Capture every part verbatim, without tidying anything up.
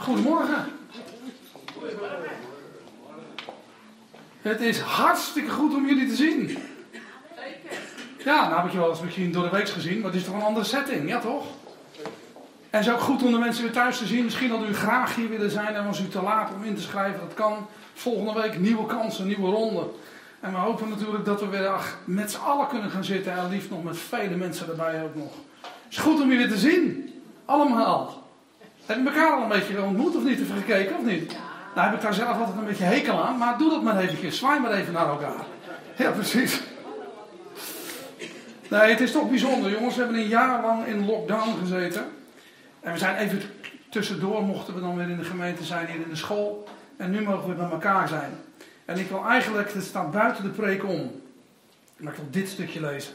Goedemorgen. Het is hartstikke goed om jullie te zien. Ja, nou heb ik je wel eens misschien door de week gezien, maar het is toch een andere setting, ja toch? En het is ook goed om de mensen weer thuis te zien. Misschien had u graag hier willen zijn en was u te laat om in te schrijven. Dat kan. Volgende week nieuwe kansen, nieuwe ronde. En we hopen natuurlijk dat we weer ach, met z'n allen kunnen gaan zitten. En liefst nog met vele mensen erbij ook nog. Het is goed om jullie te zien. Allemaal. Heb je elkaar al een beetje ontmoet of niet? Even gekeken of niet? Nou heb ik daar zelf altijd een beetje hekel aan. Maar doe dat maar eventjes. Zwaai maar even naar elkaar. Ja, precies. Nee, het is toch bijzonder, jongens. We hebben een jaar lang in lockdown gezeten. En we zijn even tussendoor, mochten we dan weer in de gemeente zijn, hier in de school. En nu mogen we bij elkaar zijn. En ik wil eigenlijk, het staat buiten de preek om. Maar ik wil dit stukje lezen.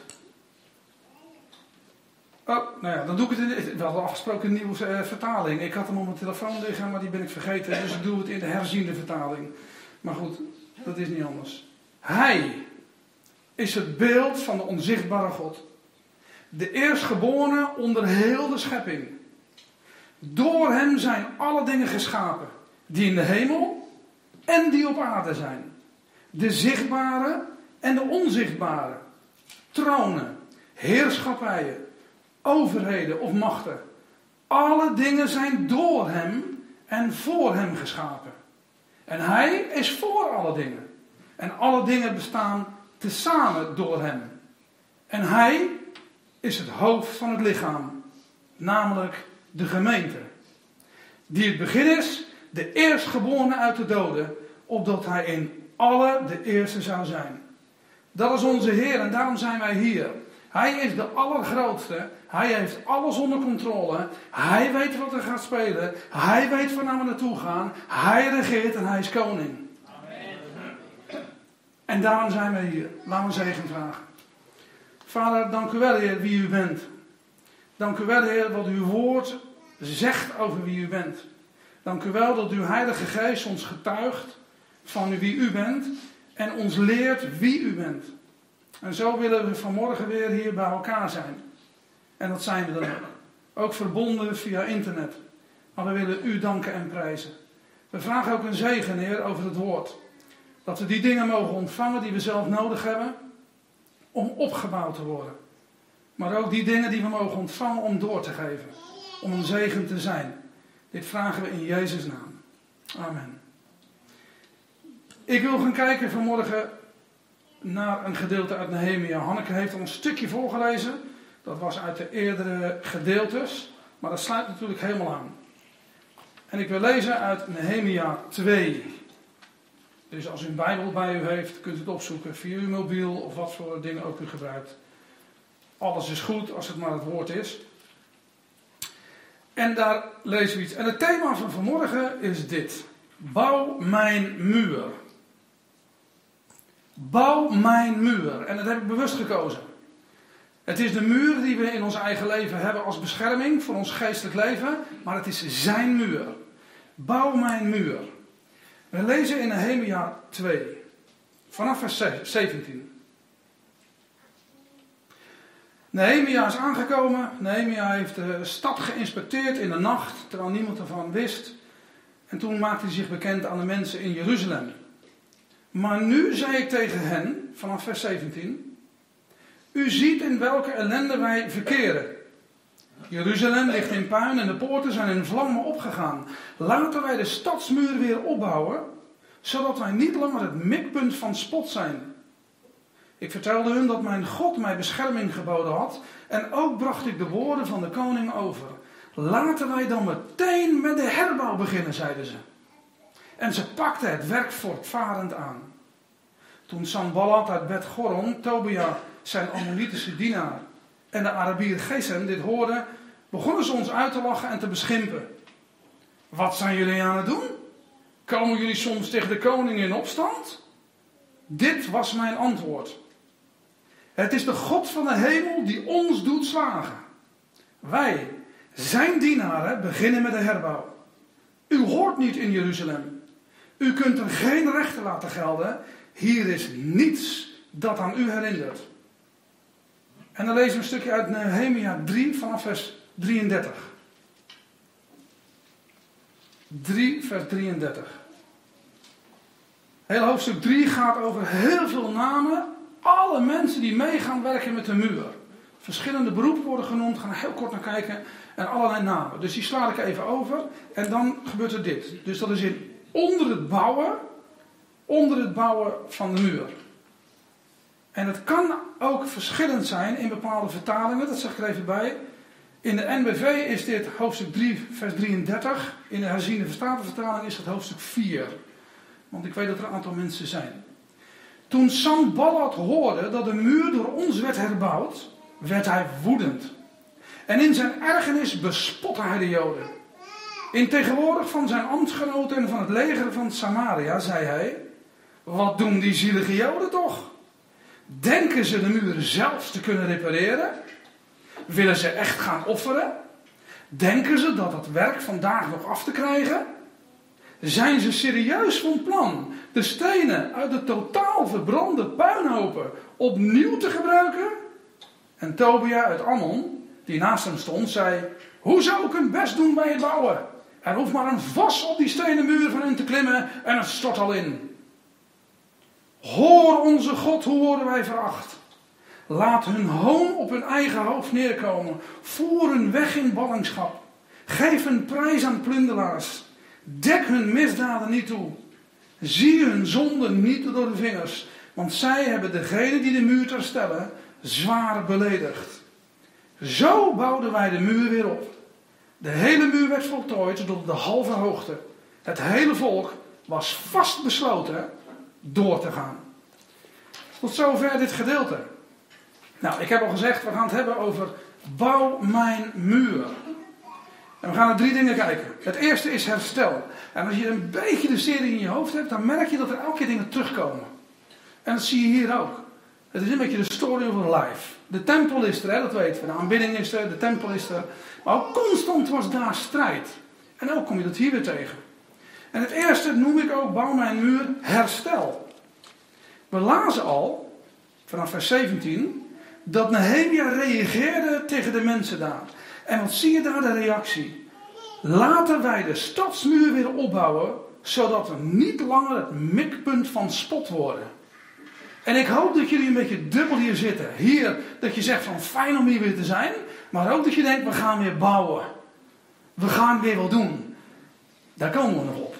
Oh, nou ja, dan doe ik het in, we hadden afgesproken een nieuwe uh, vertaling. Ik had hem op mijn telefoon liggen, maar die ben ik vergeten. Dus ik doe het in de herziende vertaling. Maar goed, dat is niet anders. Hij is het beeld van de onzichtbare God. De eerstgeborene onder heel de schepping. Door hem zijn alle dingen geschapen. Die in de hemel en die op aarde zijn. De zichtbare en de onzichtbare. Tronen, heerschappijen, overheden of machten. Alle dingen zijn door hem en voor hem geschapen. En hij is voor alle dingen. En alle dingen bestaan tezamen door hem. En hij is het hoofd van het lichaam. Namelijk de gemeente. Die het begin is, de eerstgeborene uit de doden. Opdat hij in alle de eerste zou zijn. Dat is onze Heer en daarom zijn wij hier. Hij is de allergrootste. Hij heeft alles onder controle. Hij weet wat er gaat spelen. Hij weet waar we naartoe gaan. Hij regeert en hij is koning. Amen. En daarom zijn wij hier. Laten we zegen vragen. Vader, dank u wel, Heer, wie u bent. Dank u wel, Heer, wat uw woord zegt over wie u bent. Dank u wel dat uw Heilige Geest ons getuigt van wie u bent en ons leert wie u bent. En zo willen we vanmorgen weer hier bij elkaar zijn. En dat zijn we dan ook. Ook verbonden via internet. Maar we willen u danken en prijzen. We vragen ook een zegen, Heer, over het woord. Dat we die dingen mogen ontvangen die we zelf nodig hebben om opgebouwd te worden. Maar ook die dingen die we mogen ontvangen om door te geven. Om een zegen te zijn. Dit vragen we in Jezus' naam. Amen. Ik wil gaan kijken vanmorgen naar een gedeelte uit Nehemia. Hanneke heeft al een stukje voorgelezen. Dat was uit de eerdere gedeeltes. Maar dat sluit natuurlijk helemaal aan. En ik wil lezen uit Nehemia twee. Dus als u een Bijbel bij u heeft, kunt u het opzoeken via uw mobiel of wat voor dingen ook u gebruikt. Alles is goed als het maar het woord is. En daar lezen we iets. En het thema van vanmorgen is dit. Bouw mijn muur. Bouw mijn muur. En dat heb ik bewust gekozen. Het is de muur die we in ons eigen leven hebben als bescherming voor ons geestelijk leven. Maar het is zijn muur. Bouw mijn muur. We lezen in Nehemia twee. Vanaf vers zeventien. Nehemia is aangekomen. Nehemia heeft de stad geïnspecteerd in de nacht, terwijl niemand ervan wist. En toen maakte hij zich bekend aan de mensen in Jeruzalem. Maar nu zei ik tegen hen, vanaf vers zeventien. U ziet in welke ellende wij verkeren. Jeruzalem ligt in puin en de poorten zijn in vlammen opgegaan. Laten wij de stadsmuur weer opbouwen, zodat wij niet langer het mikpunt van spot zijn. Ik vertelde hun dat mijn God mij bescherming geboden had. En ook bracht ik de woorden van de koning over. Laten wij dan meteen met de herbouw beginnen, zeiden ze. En ze pakten het werk voortvarend aan. Toen Sanballat uit Bet Goron, Tobia, zijn Ammonitische dienaar, en de Arabier Gesem dit hoorden, begonnen ze ons uit te lachen en te beschimpen. Wat zijn jullie aan het doen? Komen jullie soms tegen de koning in opstand? Dit was mijn antwoord. Het is de God van de hemel die ons doet slagen. Wij, zijn dienaren, beginnen met de herbouw. U hoort niet in Jeruzalem. U kunt er geen rechten laten gelden. Hier is niets dat aan u herinnert. En dan lezen we een stukje uit Nehemia drie vanaf vers drieëndertig. drie, vers drieëndertig. Heel hoofdstuk drie gaat over heel veel namen. Alle mensen die mee gaan werken met de muur. Verschillende beroepen worden genoemd. Gaan er heel kort naar kijken. En allerlei namen. Dus die sla ik even over. En dan gebeurt er dit. Dus dat is in onder het bouwen. Onder het bouwen van de muur. En het kan ook verschillend zijn in bepaalde vertalingen. Dat zeg ik er even bij. In de N B V is dit hoofdstuk drie, vers drieëndertig. In de herziene verstatenvertaling is het hoofdstuk vier. Want ik weet dat er een aantal mensen zijn. Toen Sanballat hoorde dat de muur door ons werd herbouwd, werd hij woedend. En in zijn ergernis bespotte hij de Joden. In tegenwoordig van zijn ambtsgenoten en van het leger van Samaria zei hij: wat doen die zielige Joden toch? Denken ze de muur zelfs te kunnen repareren? Willen ze echt gaan offeren? Denken ze dat het werk vandaag nog af te krijgen? Zijn ze serieus van plan de stenen uit de totaal verbrande puinhopen opnieuw te gebruiken? En Tobia uit Ammon, die naast hem stond, zei: hoe zou ik hun best doen bij het bouwen? Er hoeft maar een vos op die stenen muur van hen te klimmen en het stort al in. Hoor onze God, hoe worden wij veracht? Laat hun hoon op hun eigen hoofd neerkomen. Voer hun weg in ballingschap. Geef hun prijs aan plunderaars. Dek hun misdaden niet toe. Zie hun zonden niet door de vingers. Want zij hebben degene die de muur ter stellen zwaar beledigd. Zo bouwden wij de muur weer op. De hele muur werd voltooid tot de halve hoogte. Het hele volk was vastbesloten door te gaan. Tot zover dit gedeelte. Nou, ik heb al gezegd, we gaan het hebben over bouw mijn muur. En we gaan naar drie dingen kijken. Het eerste is herstel. En als je een beetje de serie in je hoofd hebt, dan merk je dat er elke keer dingen terugkomen. En dat zie je hier ook. Het is een beetje de story of a life. De tempel is er, hè, dat weten we. De aanbidding is er, de tempel is er. Maar ook constant was daar strijd. En ook kom je dat hier weer tegen. En het eerste noem ik ook, bouw mijn muur, herstel. We lazen al, vanaf vers zeventien, dat Nehemia reageerde tegen de mensen daar. En wat zie je daar, de reactie? Laten wij de stadsmuur weer opbouwen, zodat we niet langer het mikpunt van spot worden. En ik hoop dat jullie een beetje dubbel hier zitten. Hier, dat je zegt van fijn om hier weer te zijn. Maar ook dat je denkt, we gaan weer bouwen. We gaan weer wat doen. Daar komen we nog op.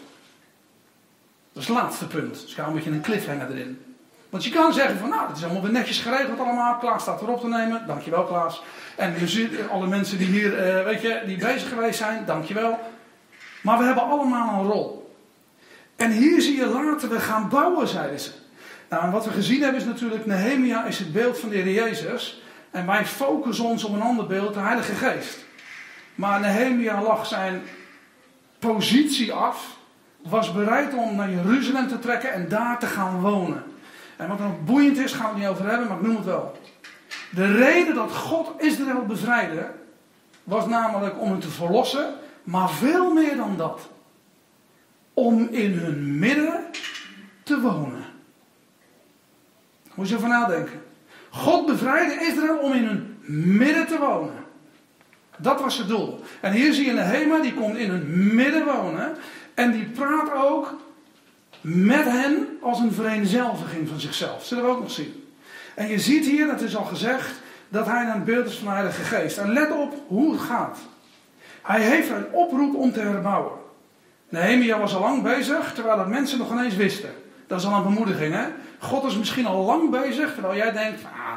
Dat is het laatste punt. Dus ik hou een beetje een cliffhanger erin. Want je kan zeggen van, nou, het is allemaal weer netjes geregeld allemaal. Klaas staat erop te nemen. Dankjewel, Klaas. En dus alle mensen die hier, uh, weet je, die bezig geweest zijn. Dankjewel. Maar we hebben allemaal een rol. En hier zie je later, we gaan bouwen, zeiden ze. Nou, en wat we gezien hebben is natuurlijk, Nehemia is het beeld van de Heer Jezus. En wij focussen ons op een ander beeld, de Heilige Geest. Maar Nehemia lag zijn positie af. Was bereid om naar Jeruzalem te trekken en daar te gaan wonen. En wat nog boeiend is, gaan we het niet over hebben, maar ik noem het wel. De reden dat God Israël bevrijdde, was namelijk om hen te verlossen, maar veel meer dan dat. Om in hun midden te wonen. Moet je ervan nadenken. God bevrijdde Israël om in hun midden te wonen. Dat was het doel. En hier zie je Nehemia, die komt in hun midden wonen. En die praat ook met hen als een vereenzelviging van zichzelf. Zullen we ook nog zien. En je ziet hier, het is al gezegd, dat hij een beeld is van de Heilige Geest. En let op hoe het gaat. Hij heeft een oproep om te herbouwen. Nehemia was al lang bezig, terwijl de mensen nog ineens wisten. Dat is al een bemoediging, hè. God is misschien al lang bezig, terwijl jij denkt, ah,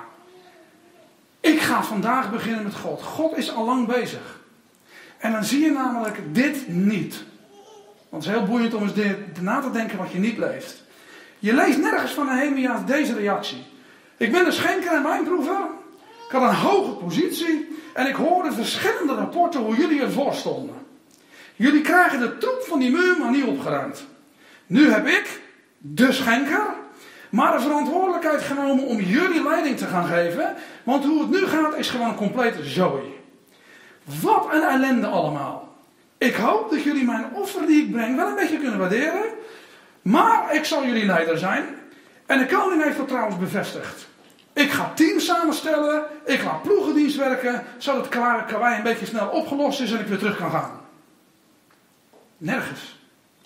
ik ga vandaag beginnen met God. God is al lang bezig. En dan zie je namelijk dit niet. Want het is heel boeiend om eens na te denken wat je niet leest. Je leest nergens van Nehemia deze reactie. Ik ben een schenker en wijnproever. Ik had een hoge positie. En ik hoorde verschillende rapporten hoe jullie ervoor stonden. Jullie krijgen de troep van die muur maar niet opgeruimd. Nu heb ik, de schenker, maar de verantwoordelijkheid genomen om jullie leiding te gaan geven. Want hoe het nu gaat is gewoon een complete zooi. Wat een ellende allemaal. Ik hoop dat jullie mijn offer die ik breng wel een beetje kunnen waarderen. Maar ik zal jullie leider zijn. En de koning heeft dat trouwens bevestigd. Ik ga teams samenstellen. Ik laat ploegendienst werken. Zodat het karwei een beetje snel opgelost is en ik weer terug kan gaan. Nergens.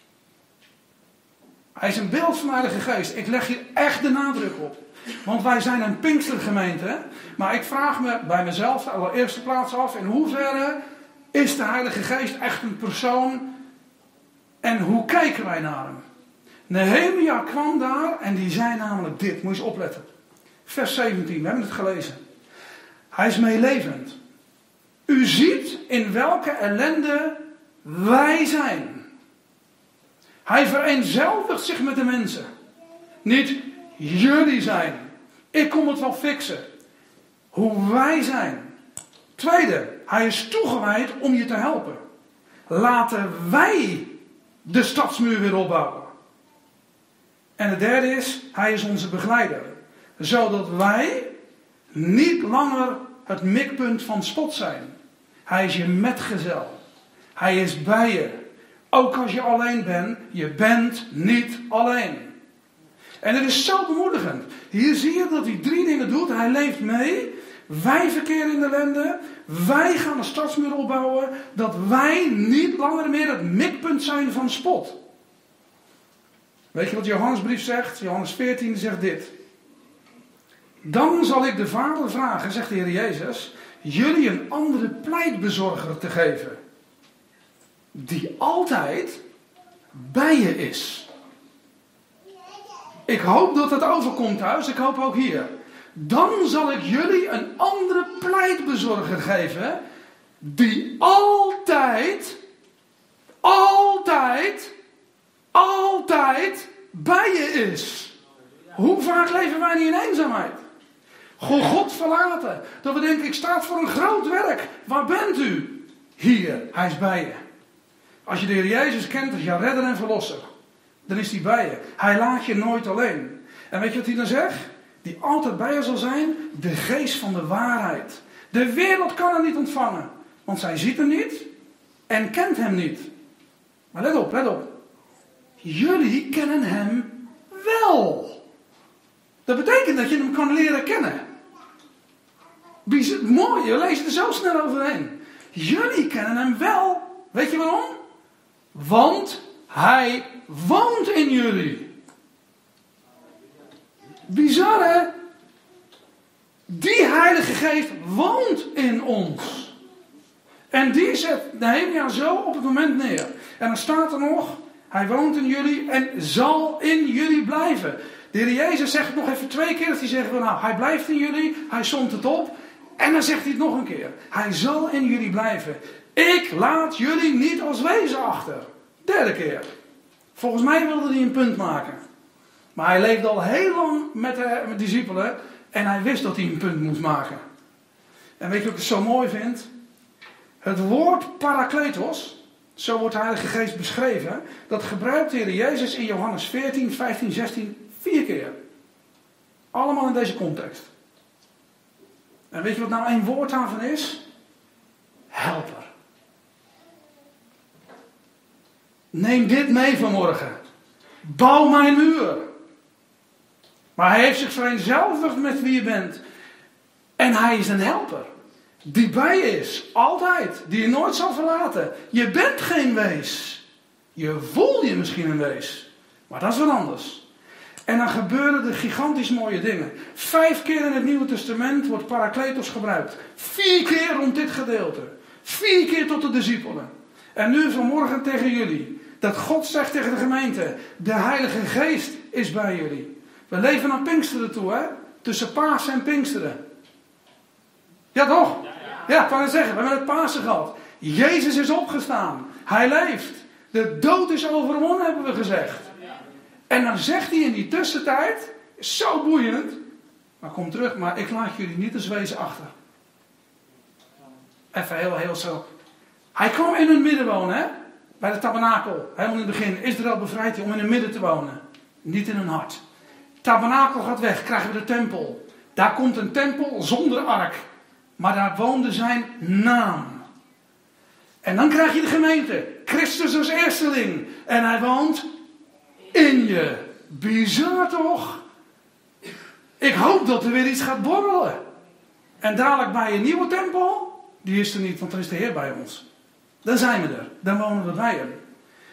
Hij is een beeld van de Heilige Geest. Ik leg hier echt de nadruk op. Want wij zijn een Pinkstergemeente. Maar ik vraag me bij mezelf de allereerste plaats af. In hoeverre is de Heilige Geest echt een persoon? En hoe kijken wij naar hem? Nehemia kwam daar en die zei namelijk dit. Moet je eens opletten. Vers zeventien, we hebben het gelezen. Hij is meelevend. U ziet in welke ellende wij zijn. Hij vereenzelvigt zich met de mensen. Niet jullie zijn. Ik kom het wel fixen. Hoe wij zijn. Tweede, hij is toegewijd om je te helpen. Laten wij de stadsmuur weer opbouwen. En het derde is, hij is onze begeleider. Zodat wij niet langer het mikpunt van spot zijn. Hij is je metgezel. Hij is bij je. Ook als je alleen bent, je bent niet alleen. En het is zo bemoedigend. Hier zie je dat hij drie dingen doet. Hij leeft mee. Wij verkeren in de ellende. Wij gaan de stadsmuur opbouwen. Dat wij niet langer meer het mikpunt zijn van spot. Weet je wat Johannesbrief zegt? Johannes veertien zegt dit. Dan zal ik de Vader vragen, zegt de Heer Jezus, jullie een andere pleitbezorger te geven. Die altijd bij je is. Ik hoop dat het overkomt thuis. Ik hoop ook hier. Dan zal ik jullie een andere pleitbezorger geven. Die altijd, altijd, altijd bij je is. Hoe vaak leven wij niet in eenzaamheid? Gewoon God verlaten. Dat we denken, ik sta voor een groot werk. Waar bent u? Hier, hij is bij je. Als je de Heer Jezus kent als je redder en verlosser, dan is hij bij je. Hij laat je nooit alleen. En weet je wat hij dan zegt? Die altijd bij je zal zijn, de geest van de waarheid. De wereld kan hem niet ontvangen, want zij ziet hem niet en kent hem niet. Maar let op, let op. Jullie kennen hem wel. Dat betekent dat je hem kan leren kennen. Bizar, mooi, je leest er zo snel overheen. Jullie kennen hem wel. Weet je waarom? Want hij woont in jullie. Bizar, hè? Die Heilige Geest woont in ons. En die zet Nehemia zo op het moment neer. En dan staat er nog, hij woont in jullie en zal in jullie blijven. De Heer Jezus zegt het nog even twee keer. Dat hij zegt, nou, hij blijft in jullie. Hij somt het op. En dan zegt hij het nog een keer. Hij zal in jullie blijven. Ik laat jullie niet als wezen achter. Derde keer. Volgens mij wilde hij een punt maken. Maar hij leefde al heel lang met de met discipelen. En hij wist dat hij een punt moest maken. En weet je wat ik zo mooi vind? Het woord parakletos, zo wordt de Heilige Geest beschreven. Dat gebruikt de Heer Jezus in Johannes veertien, vijftien, zestien, vier keer. Allemaal in deze context. En weet je wat nou één woord daarvan is? Helper. Neem dit mee vanmorgen. Bouw mijn muur. Maar hij heeft zich vereenzelvigd met wie je bent. En hij is een helper. Die bij je is. Altijd. Die je nooit zal verlaten. Je bent geen wees. Je voelt je misschien een wees. Maar dat is wat anders. En dan gebeuren er gigantisch mooie dingen. Vijf keer in het Nieuwe Testament wordt parakletos gebruikt. Vier keer rond dit gedeelte. Vier keer tot de discipelen. En nu vanmorgen tegen jullie. Dat God zegt tegen de gemeente. De Heilige Geest is bij jullie. We leven naar Pinksteren toe, hè? Tussen Pasen en Pinksteren. Ja toch? Ja, ik wou het zeggen. We hebben het Pasen gehad. Jezus is opgestaan. Hij leeft. De dood is overwonnen, hebben we gezegd. En dan zegt hij in die tussentijd. Zo boeiend. Maar kom terug, maar ik laat jullie niet als wezen achter. Even heel, heel zo. Hij kwam in hun midden wonen, hè? Bij de tabernakel. Helemaal in het begin. Israël bevrijdt hij om in hun midden te wonen. Niet in hun hart. Tabernakel gaat weg, krijgen we de tempel. Daar komt een tempel zonder ark. Maar daar woonde zijn naam. En dan krijg je de gemeente. Christus als eersteling. En hij woont in je. Bizar toch? Ik hoop dat er weer iets gaat borrelen. En dadelijk bij een nieuwe tempel. Die is er niet, want dan is de Heer bij ons. Dan zijn we er. Dan wonen we bij hem.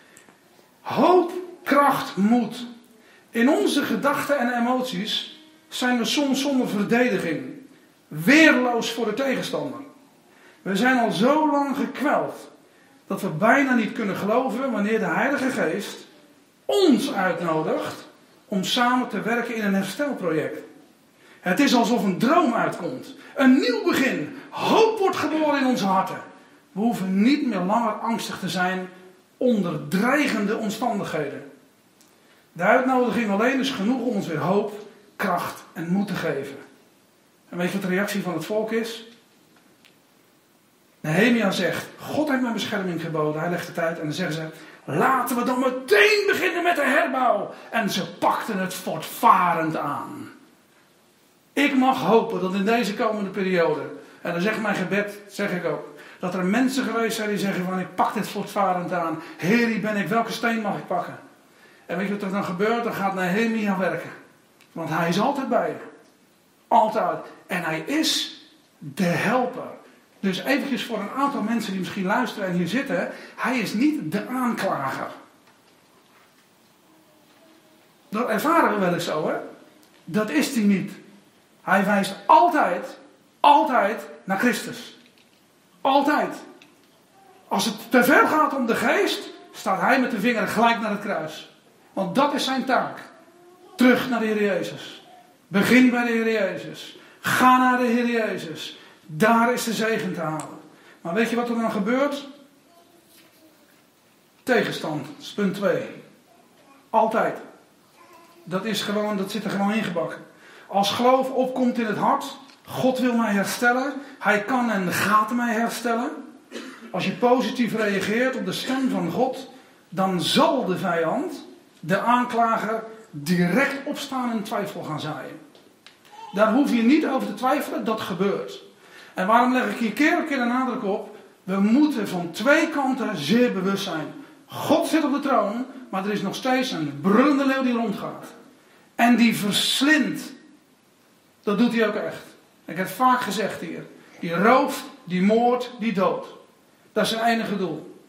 kracht, moed. In onze gedachten en emoties zijn we soms zonder verdediging. Weerloos voor de tegenstander. We zijn al zo lang gekweld dat we bijna niet kunnen geloven wanneer de Heilige Geest ons uitnodigt om samen te werken in een herstelproject. Het is alsof een droom uitkomt. Een nieuw begin. Hoop wordt geboren in onze harten. We hoeven niet meer langer angstig te zijn onder dreigende omstandigheden. De uitnodiging alleen is genoeg om ons weer hoop, kracht en moed te geven. En weet je wat de reactie van het volk is? Nehemia zegt, God heeft mij bescherming geboden. Hij legt het uit en dan zeggen ze, laten we dan meteen beginnen met de herbouw. En ze pakten het voortvarend aan. Ik mag hopen dat in deze komende periode, en dan zegt mijn gebed, zeg ik ook, dat er mensen geweest zijn die zeggen van ik pak dit voortvarend aan. Heer, hier ben ik, welke steen mag ik pakken? En weet je wat er dan gebeurt? Dan gaat Nehemia werken. Want hij is altijd bij je. Altijd. En hij is de helper. Dus eventjes voor een aantal mensen die misschien luisteren en hier zitten. Hij is niet de aanklager. Dat ervaren we wel eens zo, hè? Dat is hij niet. Hij wijst altijd, altijd naar Christus. Altijd. Als het te ver gaat om de geest, staat hij met de vinger gelijk naar het kruis. Want dat is zijn taak. Terug naar de Heer Jezus. Begin bij de Heer Jezus. Ga naar de Heer Jezus. Daar is de zegen te halen. Maar weet je wat er dan gebeurt? Tegenstand. Dat is punt twee. Altijd. Dat is gewoon, dat zit er gewoon ingebakken. Als geloof opkomt in het hart. God wil mij herstellen. Hij kan en gaat mij herstellen. Als je positief reageert op de stem van God, dan zal de vijand, de aanklager, direct opstaan en twijfel gaan zaaien. Daar hoef je niet over te twijfelen, dat gebeurt. En waarom leg ik hier keer op keer de nadruk op? We moeten van twee kanten zeer bewust zijn. God zit op de troon, maar er is nog steeds een brullende leeuw die rondgaat. En die verslindt. Dat doet hij ook echt. Ik heb het vaak gezegd hier. Die rooft, die moordt, die doodt. Dat is zijn enige doel.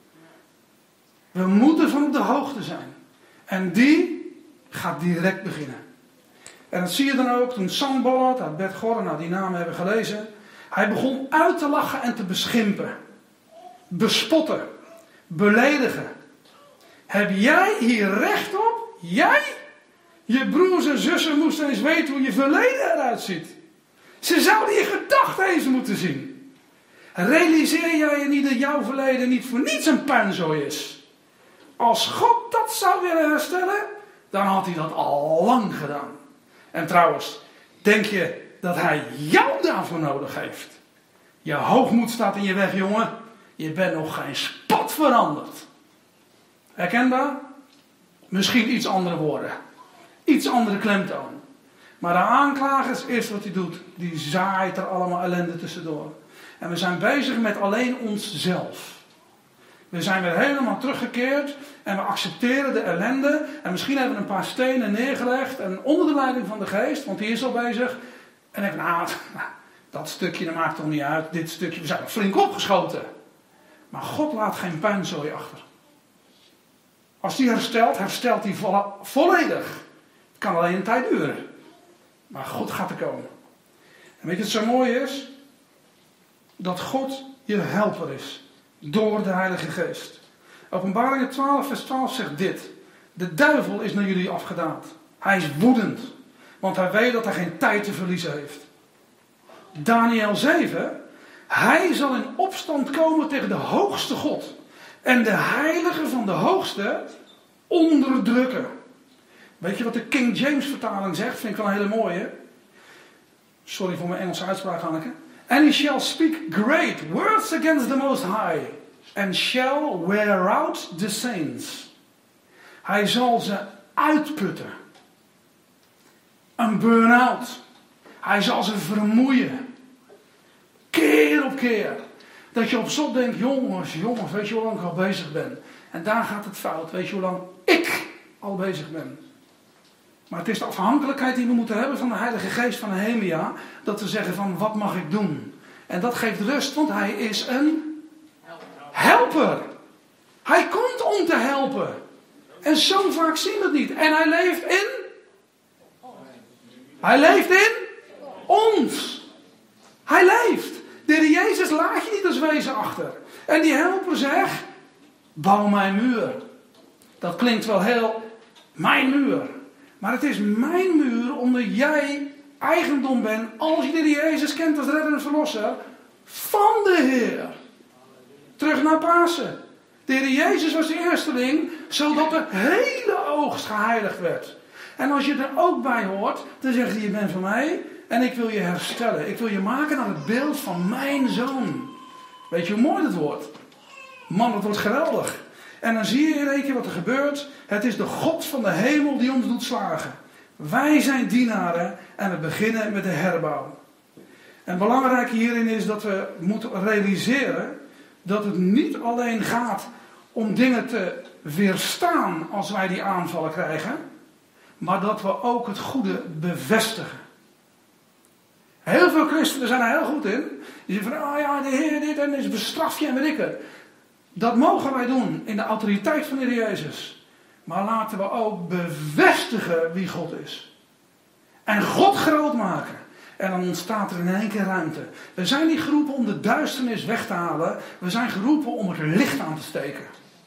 We moeten van op de hoogte zijn. En die gaat direct beginnen. En dat zie je dan ook toen Sanballat uit Bet Goren, nou die namen hebben gelezen. Hij begon uit te lachen en te beschimpen. Bespotten. Beledigen. Heb jij hier recht op? Jij? Je broers en zussen moesten eens weten hoe je verleden eruit ziet. Ze zouden je gedachten eens moeten zien. Realiseer jij je niet dat jouw verleden niet voor niets een puinzooi is? Als God dat zou willen herstellen, dan had hij dat al lang gedaan. En trouwens, denk je dat hij jou daarvoor nodig heeft? Je hoogmoed staat in je weg, jongen. Je bent nog geen spat veranderd. Herkenbaar? Misschien iets andere woorden. Iets andere klemtoon. Maar de aanklager is eerst wat hij doet. Die zaait er allemaal ellende tussendoor. En we zijn bezig met alleen onszelf. We zijn weer helemaal teruggekeerd. En we accepteren de ellende. En misschien hebben we een paar stenen neergelegd. En onder de leiding van de geest. Want die is al bezig. En ik nou, dat stukje dat maakt toch niet uit. Dit stukje, we zijn er flink opgeschoten. Maar God laat geen puinzooi achter. Als hij herstelt, herstelt hij vo- volledig. Het kan alleen een tijd duren. Maar God gaat er komen. En weet je wat zo mooi is? Dat God je helper is. Door de Heilige Geest. Openbaringen twaalf vers twaalf zegt dit. De duivel is naar jullie afgedaald. Hij is woedend. Want hij weet dat hij geen tijd te verliezen heeft. Daniël zeven. Hij zal in opstand komen tegen de hoogste God. En de heilige van de hoogste onderdrukken. Weet je wat de King James vertaling zegt? Vind ik wel een hele mooie. Sorry voor mijn Engelse uitspraak, Hanneke. And he shall speak great words against the Most High. And shall wear out the saints. Hij zal ze uitputten. Een burn-out. Hij zal ze vermoeien. Keer op keer. Dat je op slot denkt, jongens, jongens, weet je hoe lang ik al bezig ben? En daar gaat het fout. Weet je hoe lang ik al bezig ben? Maar het is de afhankelijkheid die we moeten hebben van de Heilige Geest van Nehemia. Dat we zeggen van, wat mag ik doen? En dat geeft rust, want hij is een helper. Hij komt om te helpen. En zo vaak zien we het niet. En hij leeft in... Hij leeft in ons. Hij leeft. De Heer Jezus laat je niet als wezen achter. En die helper zegt, bouw mijn muur. Dat klinkt wel heel, mijn muur. Maar het is mijn muur omdat jij eigendom bent, als je de Heer Jezus kent als redder en verlosser, van de Heer. Terug naar Pasen. De Heer Jezus was de eersteling, zodat de hele oogst geheiligd werd. En als je er ook bij hoort, dan zegt hij, je bent van mij en ik wil je herstellen. Ik wil je maken naar het beeld van mijn zoon. Weet je hoe mooi dat wordt? Man, dat wordt geweldig. En dan zie je in één keer wat er gebeurt. Het is de God van de hemel die ons doet slagen. Wij zijn dienaren en we beginnen met de herbouw. En belangrijk hierin is dat we moeten realiseren dat het niet alleen gaat om dingen te weerstaan als wij die aanvallen krijgen, maar dat we ook het goede bevestigen. Heel veel christenen zijn er heel goed in. Die zeggen van, oh ja, de Heer dit en is bestraf je en weet ik het. Dat mogen wij doen in de autoriteit van de Heer Jezus. Maar laten we ook bevestigen wie God is. En God groot maken. En dan ontstaat er in één keer ruimte. We zijn niet geroepen om de duisternis weg te halen. We zijn geroepen om het licht aan te steken.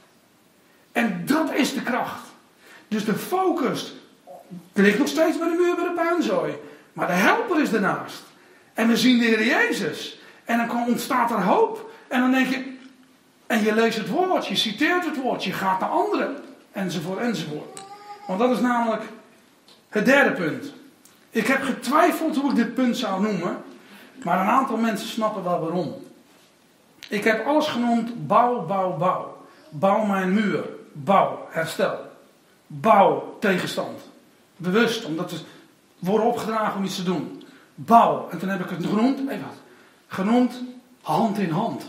En dat is de kracht. Dus de focus ligt nog steeds bij de muur, bij de puinzooi. Maar de helper is ernaast. En we zien de Heer Jezus. En dan ontstaat er hoop. En dan denk je... En je leest het woord, je citeert het woord, je gaat naar anderen. Enzovoort, enzovoort. Want dat is namelijk het derde punt. Ik heb getwijfeld hoe ik dit punt zou noemen. Maar een aantal mensen snappen wel waarom. Ik heb alles genoemd bouw, bouw, bouw. Bouw mijn muur. Bouw, herstel. Bouw, tegenstand. Bewust, omdat we worden opgedragen om iets te doen. Bouw. En toen heb ik het genoemd, even wat. Genoemd hand in hand.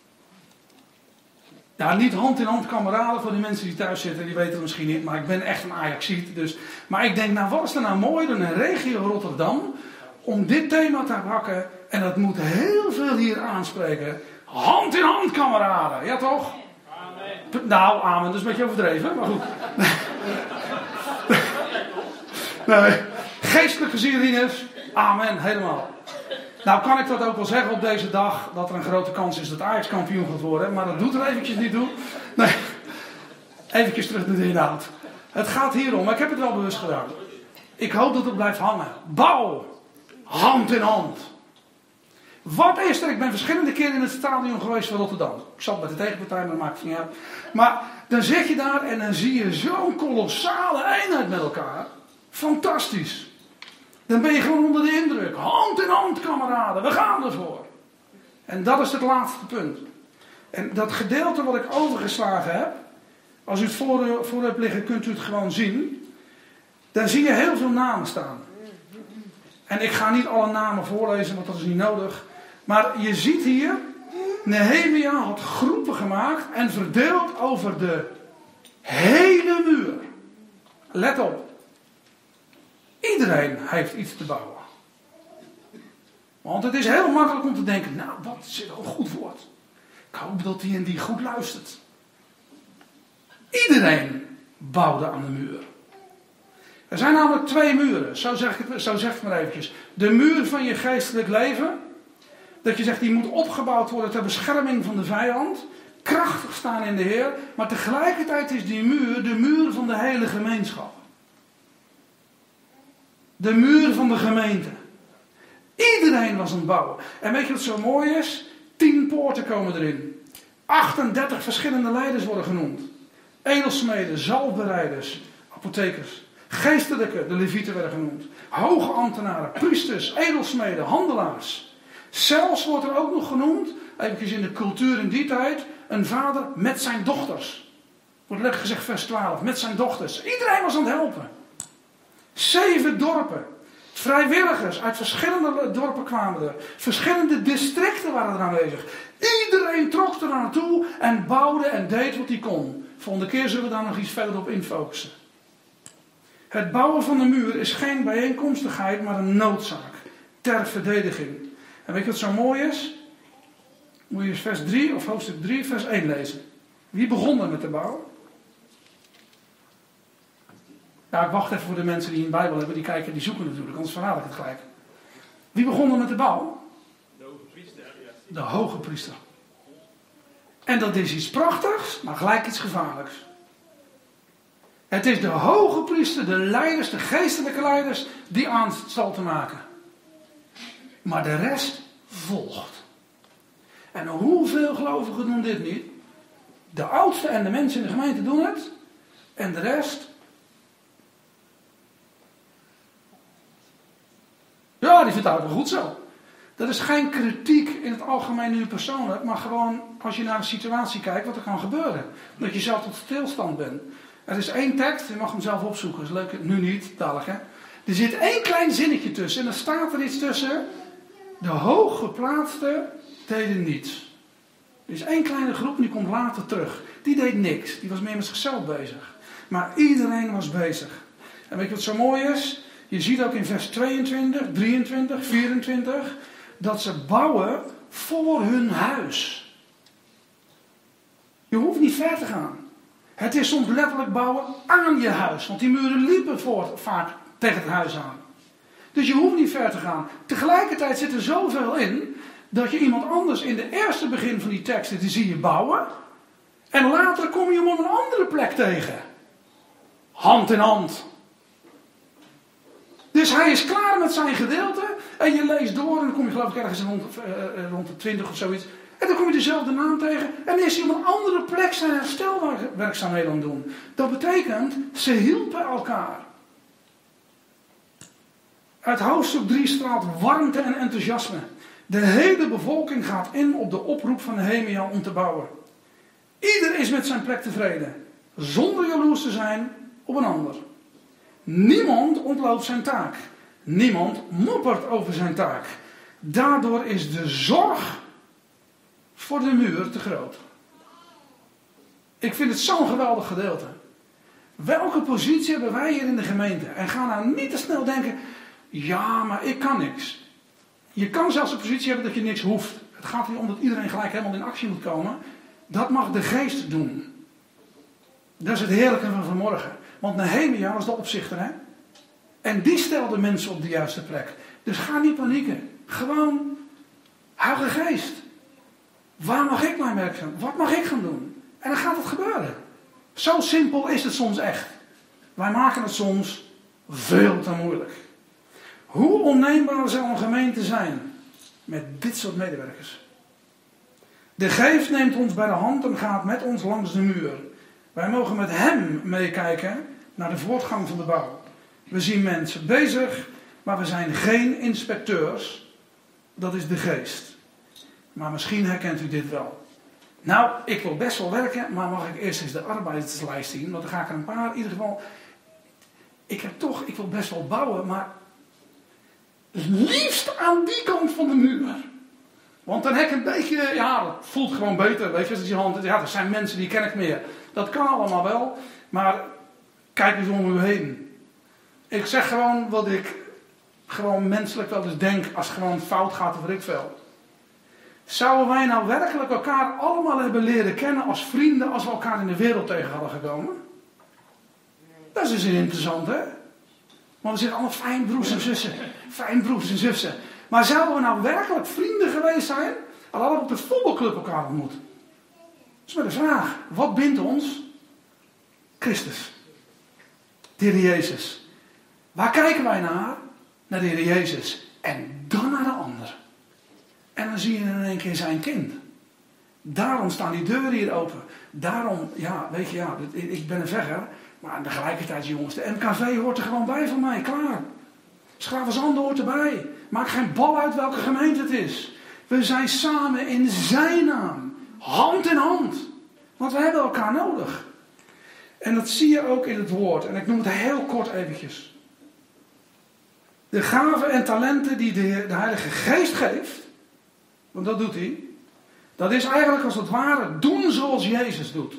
Ja, niet hand in hand kameraden voor de mensen die thuis zitten, die weten het misschien niet, maar ik ben echt een Ajaxiet. Dus. Maar ik denk, nou wat is er nou mooi dan een regio Rotterdam om dit thema te pakken en dat moet heel veel hier aanspreken. Hand in hand kameraden, ja toch? Amen. Nou, amen, dat is een beetje overdreven, maar goed. Nee, geestelijk gezien, Rinus, amen, helemaal. Nou kan ik dat ook wel zeggen op deze dag, dat er een grote kans is dat Ajax kampioen gaat worden, maar dat doet er eventjes niet toe. Nee, eventjes terug naar de inhoud. Het gaat hierom, maar ik heb het wel bewust gedaan. Ik hoop dat het blijft hangen. Bouw, hand in hand. Wat is er? Ik ben verschillende keren in het stadion geweest van Rotterdam. Ik zat bij de tegenpartij, maar dat maakt het niet uit. Maar dan zit je daar en dan zie je zo'n kolossale eenheid met elkaar. Fantastisch. Dan ben je gewoon onder de indruk. Hand in hand, kameraden. We gaan ervoor. En dat is het laatste punt. En dat gedeelte wat ik overgeslagen heb. Als u het voor, voor hebt liggen, kunt u het gewoon zien. Dan zie je heel veel namen staan. En ik ga niet alle namen voorlezen, want dat is niet nodig. Maar je ziet hier. Nehemia had groepen gemaakt. En verdeeld over de hele muur. Let op. Iedereen heeft iets te bouwen. Want het is heel makkelijk om te denken, nou, wat is een goed woord. Ik hoop dat die en die goed luistert. Iedereen bouwde aan de muur. Er zijn namelijk twee muren, zo zeg ik het, zo zeg ik het maar eventjes. De muur van je geestelijk leven, dat je zegt, die moet opgebouwd worden ter bescherming van de vijand. Krachtig staan in de Heer, maar tegelijkertijd is die muur de muur van de hele gemeenschap. De muur van de gemeente. Iedereen was aan het bouwen. En weet je wat zo mooi is? Tien poorten komen erin. achtendertig verschillende leiders worden genoemd. Edelsmeden, zalfbereiders, apothekers. Geestelijke, de levieten werden genoemd. Hoge ambtenaren, priesters, edelsmeden, handelaars. Zelfs wordt er ook nog genoemd, even in de cultuur in die tijd, een vader met zijn dochters. Wordt lekker gezegd vers twaalf, met zijn dochters. Iedereen was aan het helpen. Zeven dorpen. Vrijwilligers uit verschillende dorpen kwamen er. Verschillende districten waren er aanwezig. Iedereen trok er naartoe en bouwde en deed wat hij kon. Volgende keer zullen we daar nog iets verder op infocussen. Het bouwen van de muur is geen bijeenkomstigheid, maar een noodzaak. Ter verdediging. En weet je wat zo mooi is? Moet je eens vers drie of hoofdstuk drie, vers één lezen. Wie begon er met de bouw? Ja, ik wacht even voor de mensen die een Bijbel hebben. Die kijken, die zoeken natuurlijk. Anders verraad ik het gelijk. Wie begon er met de bouw? De hoge priester. De hoge priester. En dat is iets prachtigs, maar gelijk iets gevaarlijks. Het is de hoge priester, de leiders, de geestelijke leiders, die aanstal te maken. Maar de rest volgt. En hoeveel gelovigen doen dit niet? De oudste en de mensen in de gemeente doen het. En de rest... Ja, die vindt het wel goed zo. Dat is geen kritiek in het algemeen nu persoonlijk, maar gewoon als je naar een situatie kijkt wat er kan gebeuren. Dat je zelf tot stilstand bent. Er is één tekst, je mag hem zelf opzoeken, dat is leuk, nu niet, dadelijk hè. Er zit één klein zinnetje tussen en dan staat er iets tussen. De hooggeplaatsten deden niets. Er is één kleine groep en die komt later terug. Die deed niks, die was meer met zichzelf bezig. Maar iedereen was bezig. En weet je wat zo mooi is? Je ziet ook in vers tweeëntwintig, drieëntwintig, vierentwintig... dat ze bouwen voor hun huis. Je hoeft niet ver te gaan. Het is soms letterlijk bouwen aan je huis. Want die muren liepen voort, vaak tegen het huis aan. Dus je hoeft niet ver te gaan. Tegelijkertijd zit er zoveel in... dat je iemand anders in de eerste begin van die teksten... die zie je bouwen. En later kom je hem op een andere plek tegen. Hand in hand. Dus hij is klaar met zijn gedeelte. En je leest door. En dan kom je geloof ik ergens rond, uh, rond de twintig of zoiets. En dan kom je dezelfde naam tegen. En dan is hij op een andere plek zijn herstelwerkzaamheden aan het doen. Dat betekent, ze hielpen elkaar. Uit hoofdstuk drie straalt warmte en enthousiasme. De hele bevolking gaat in op de oproep van Nehemia om te bouwen. Ieder is met zijn plek tevreden. Zonder jaloers te zijn op een ander. Niemand ontloopt zijn taak. Niemand moppert over zijn taak. Daardoor is de zorg voor de muur te groot. Ik vind het zo'n geweldig gedeelte. Welke positie hebben wij hier in de gemeente? En ga nou niet te snel denken, ja, maar ik kan niks. Je kan zelfs een positie hebben dat je niks hoeft. Het gaat hier om dat iedereen gelijk helemaal in actie moet komen. Dat mag de geest doen. Dat is het heerlijke van vanmorgen. Want Nehemia was de opzichter, hè? En die stelde mensen op de juiste plek. Dus ga niet panieken. Gewoon, Heilige Geest. Waar mag ik mijn werk gaan? Wat mag ik gaan doen? En dan gaat het gebeuren. Zo simpel is het soms echt. Wij maken het soms veel te moeilijk. Hoe onneembaar zou een gemeente zijn met dit soort medewerkers? De Geest neemt ons bij de hand en gaat met ons langs de muur. Wij mogen met hem meekijken naar de voortgang van de bouw. We zien mensen bezig, maar we zijn geen inspecteurs. Dat is de Geest. Maar misschien herkent u dit wel. Nou, ik wil best wel werken, maar mag ik eerst eens de arbeidslijst zien? Want dan ga ik er een paar, in ieder geval... Ik heb toch, ik wil best wel bouwen, maar... liefst aan die kant van de muur. Want dan heb ik een beetje, ja, dat voelt gewoon beter. Weet je, als je hand, ja, er zijn mensen die ken ik meer. Dat kan allemaal wel, maar kijk eens om u heen. Ik zeg gewoon wat ik gewoon menselijk wel eens denk als het gewoon fout gaat of weet ik veel. Zouden wij nou werkelijk elkaar allemaal hebben leren kennen als vrienden als we elkaar in de wereld tegen hadden gekomen? Dat is dus interessant, hè? Want we zijn allemaal fijn broers en zussen. Fijn broers en zussen. Maar zouden we nou werkelijk vrienden geweest zijn? Al hadden we op de voetbalclub elkaar ontmoet. Dat is maar de vraag. Wat bindt ons? Christus. De Heer Jezus. Waar kijken wij naar? Naar de Heer Jezus. En dan naar de ander. En dan zie je in één keer zijn kind. Daarom staan die deuren hier open. Daarom, ja, weet je, ja, ik ben een vegger. Maar tegelijkertijd, jongens, de M K V hoort er gewoon bij van mij. Klaar. Schravenzande hoort erbij. Maakt geen bal uit welke gemeente het is. We zijn samen in zijn naam. Hand in hand. Want we hebben elkaar nodig. En dat zie je ook in het woord. En ik noem het heel kort eventjes. De gaven en talenten die de, de Heilige Geest geeft. Want dat doet hij. Dat is eigenlijk als het ware doen zoals Jezus doet.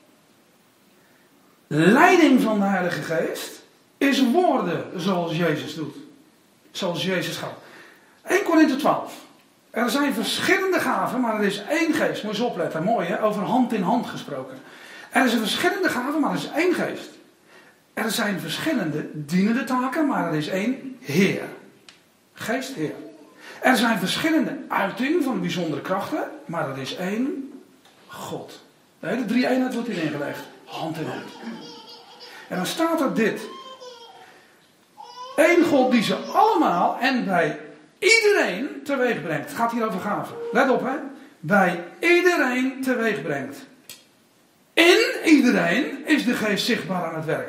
Leiding van de Heilige Geest is woorden zoals Jezus doet. Zoals Jezus gaat. Eerste Korinthe twaalf. Er zijn verschillende gaven, maar er is één geest. Moet je eens opletten, mooi hè, over hand in hand gesproken. Er is een verschillende gaven, maar er is één geest. Er zijn verschillende dienende taken, maar er is één Heer. Geest, Heer. Er zijn verschillende uitingen van bijzondere krachten, maar er is één God. De hele drie eenheid wordt hierin gelegd. Hand in hand. En dan staat er dit. Eén God die ze allemaal en bij iedereen teweeg brengt. Het gaat hier over gaven. Let op, hè. Bij iedereen teweeg brengt. In iedereen is de geest zichtbaar aan het werk.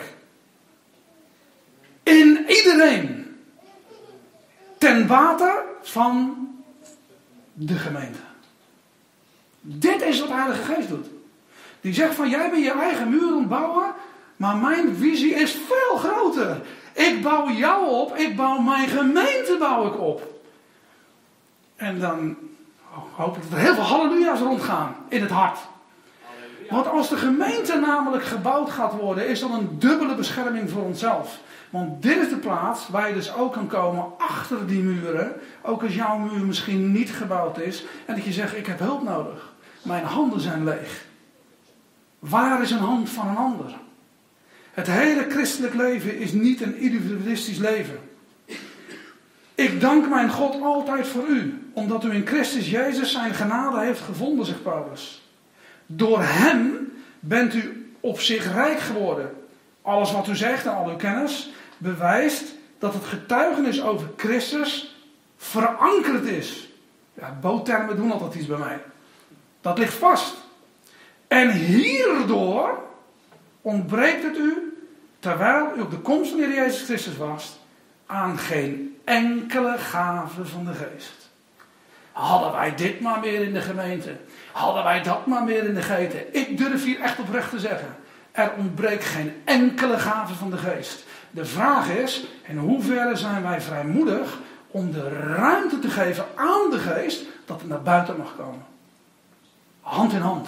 In iedereen. Ten bate van de gemeente. Dit is wat de Heilige Geest doet. Die zegt van, jij bent je eigen muur ontbouwen, maar mijn visie is veel groter. Ik bouw jou op, ik bouw mijn gemeente bouw ik op. En dan hoop ik dat er heel veel halleluja's rondgaan in het hart. Want als de gemeente namelijk gebouwd gaat worden, is dat een dubbele bescherming voor onszelf. Want dit is de plaats waar je dus ook kan komen achter die muren. Ook als jouw muur misschien niet gebouwd is. En dat je zegt, ik heb hulp nodig. Mijn handen zijn leeg. Waar is een hand van een ander? Het hele christelijk leven is niet een individualistisch leven. Ik dank mijn God altijd voor u. Omdat u in Christus Jezus zijn genade heeft gevonden, zegt Paulus. Door hem bent u op zich rijk geworden. Alles wat u zegt en al uw kennis bewijst dat het getuigenis over Christus verankerd is. Ja, boottermen doen altijd iets bij mij. Dat ligt vast. En hierdoor ontbreekt het u, terwijl u op de komst van de Heer Jezus Christus was, aan geen enkele gave van de geest. Hadden wij dit maar meer in de gemeente. Hadden wij dat maar meer in de gemeente. Ik durf hier echt oprecht te zeggen. Er ontbreekt geen enkele gave van de geest. De vraag is, in hoeverre zijn wij vrijmoedig om de ruimte te geven aan de geest dat het naar buiten mag komen. Hand in hand.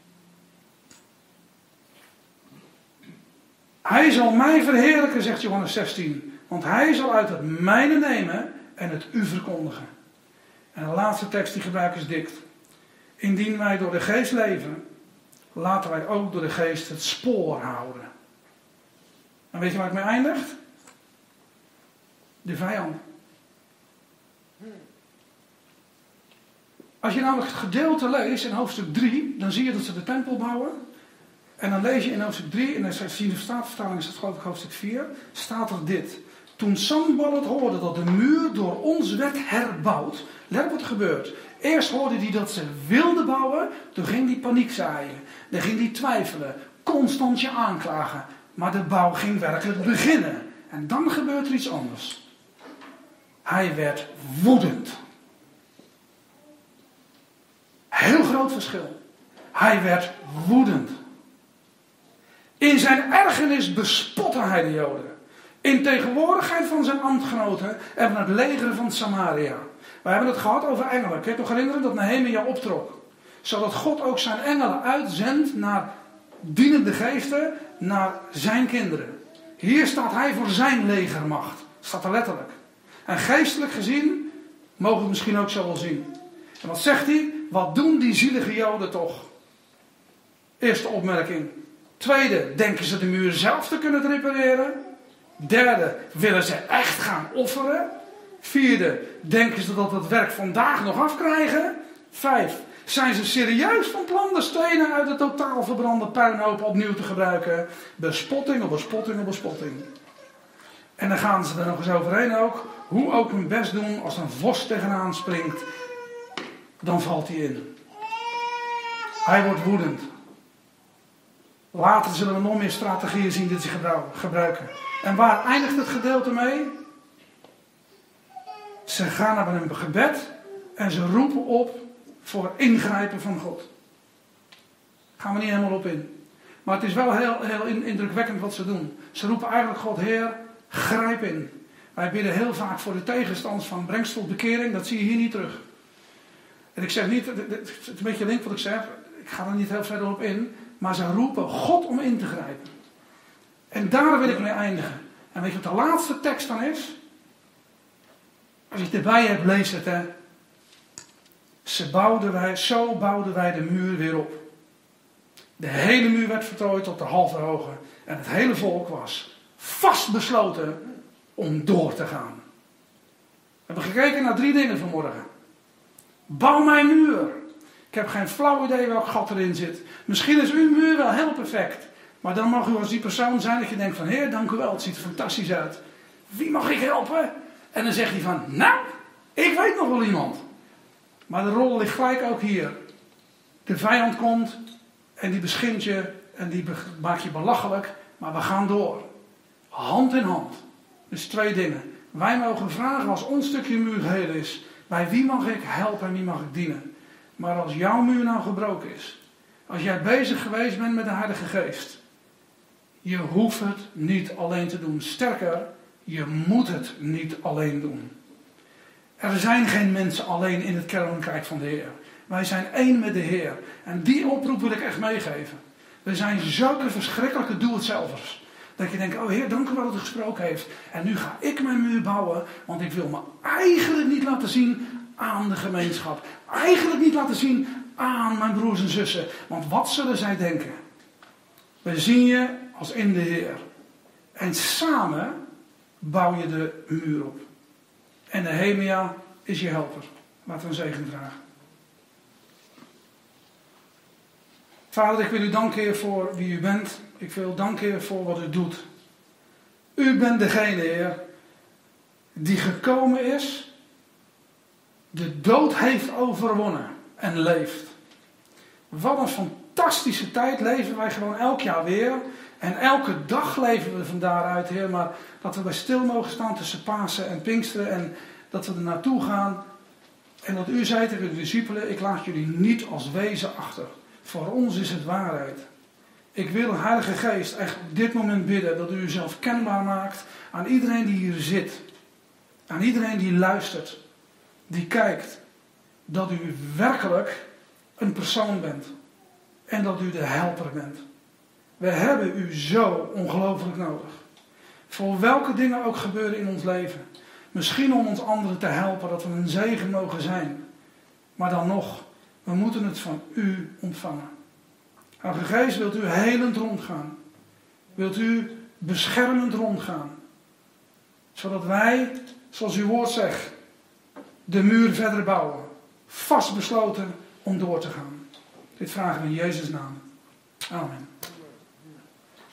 Hij zal mij verheerlijken, zegt Johannes zestien. Want hij zal uit het mijne nemen en het u verkondigen. En de laatste tekst die gebruikt is dit. Indien wij door de geest leven, laten wij ook door de geest het spoor houden. En weet je waar het mee eindigt? De vijand. Als je namelijk het gedeelte leest in hoofdstuk drie, dan zie je dat ze de tempel bouwen. En dan lees je in hoofdstuk drie, en dan zie je de Statenvertaling, is dat geloof ik hoofdstuk vier, staat er dit. Toen Sanballat hoorde dat de muur door ons werd herbouwd, let op wat er gebeurt. Eerst hoorde hij dat ze wilden bouwen, toen ging hij paniek zaaien. Dan ging hij twijfelen, constant je aanklagen. Maar de bouw ging werkelijk beginnen. En dan gebeurt er iets anders. Hij werd woedend. Heel groot verschil. Hij werd woedend. In zijn ergernis bespotte hij de Joden. In tegenwoordigheid van zijn ambtgenoten en van het leger van Samaria. We hebben het gehad over engelen. Kun je je nog herinneren dat Nehemia optrok? Zodat God ook zijn engelen uitzendt naar dienende geesten, naar zijn kinderen. Hier staat hij voor zijn legermacht. Staat er letterlijk. En geestelijk gezien mogen we het misschien ook zo wel zien. En wat zegt hij? Wat doen die zielige Joden toch? Eerste opmerking. Tweede, denken ze de muur zelf te kunnen repareren? Derde, willen ze echt gaan offeren? Vierde, denken ze dat het werk vandaag nog afkrijgen? Vijf, zijn ze serieus van plan de stenen uit de totaal verbrande puinhoop opnieuw te gebruiken? Bespotting op bespotting op bespotting. En dan gaan ze er nog eens overheen ook. Hoe ook hun best doen als een vos tegenaan springt. Dan valt hij in. Hij wordt woedend. Later zullen we nog meer strategieën zien die ze gebruiken. En waar eindigt het gedeelte mee? Ze gaan naar hun gebed en ze roepen op voor ingrijpen van God. Gaan we niet helemaal op in. Maar het is wel heel, heel indrukwekkend wat ze doen. Ze roepen eigenlijk God, Heer, grijp in. Wij bidden heel vaak voor de tegenstanders van brengst tot bekering. Dat zie je hier niet terug. En ik zeg niet, het is een beetje link wat ik zeg. Ik ga er niet heel verder op in. Maar ze roepen God om in te grijpen. En daar wil ik mee eindigen. En weet je wat de laatste tekst dan is? Als je het erbij hebt, lees het. Hè. Ze bouwden wij, zo bouwden wij de muur weer op. De hele muur werd vertooid tot de halve hoogte. En het hele volk was vastbesloten om door te gaan. We hebben gekeken naar drie dingen vanmorgen. Bouw mijn muur. Ik heb geen flauw idee welk gat erin zit. Misschien is uw muur wel heel perfect. Maar dan mag u als die persoon zijn dat je denkt van, Heer, dank u wel, het ziet er fantastisch uit. Wie mag ik helpen? En dan zegt hij van, nou, ik weet nog wel iemand. Maar de rol ligt gelijk ook hier. De vijand komt en die beschimpt je en die maakt je belachelijk. Maar we gaan door. Hand in hand. Dus twee dingen. Wij mogen vragen als ons stukje muur geheel is. Bij wie mag ik helpen en wie mag ik dienen? Maar als jouw muur nou gebroken is. Als jij bezig geweest bent met de Heilige Geest. Je hoeft het niet alleen te doen. Sterker, je moet het niet alleen doen. Er zijn geen mensen alleen in het Koninkrijk van de Heer. Wij zijn één met de Heer. En die oproep wil ik echt meegeven. We zijn zulke verschrikkelijke doe-het-zelvers. Dat je denkt, oh Heer, dank u wel dat u gesproken heeft. En nu ga ik mijn muur bouwen. Want ik wil me eigenlijk niet laten zien aan de gemeenschap. Eigenlijk niet laten zien aan mijn broers en zussen. Want wat zullen zij denken? We zien je als in de Heer. En samen bouw je de muur op. En Nehemia is je helper. Laten we een zegen vragen. Vader, ik wil u danken, Heer, voor wie u bent. Ik wil danken, Heer, voor wat u doet. U bent degene, Heer, die gekomen is, de dood heeft overwonnen en leeft. Wat een fantastische tijd leven wij gewoon elk jaar weer. En elke dag leven we van daaruit, Heer. Maar dat we bij stil mogen staan tussen Pasen en Pinksteren. En dat we er naartoe gaan. En dat u zei tegen de discipelen, ik laat jullie niet als wezen achter. Voor ons is het waarheid. Ik wil, Heilige Geest, echt op dit moment bidden dat u uzelf kenbaar maakt aan iedereen die hier zit. Aan iedereen die luistert. Die kijkt. Dat u werkelijk een persoon bent. En dat u de helper bent. We hebben u zo ongelooflijk nodig. Voor welke dingen ook gebeuren in ons leven. Misschien om ons anderen te helpen, dat we een zegen mogen zijn. Maar dan nog, we moeten het van u ontvangen. Heilige Geest, wilt u helend rondgaan? Wilt u beschermend rondgaan? Zodat wij, zoals uw woord zegt, de muur verder bouwen. Vastbesloten om door te gaan. Dit vragen we in Jezus' naam. Amen.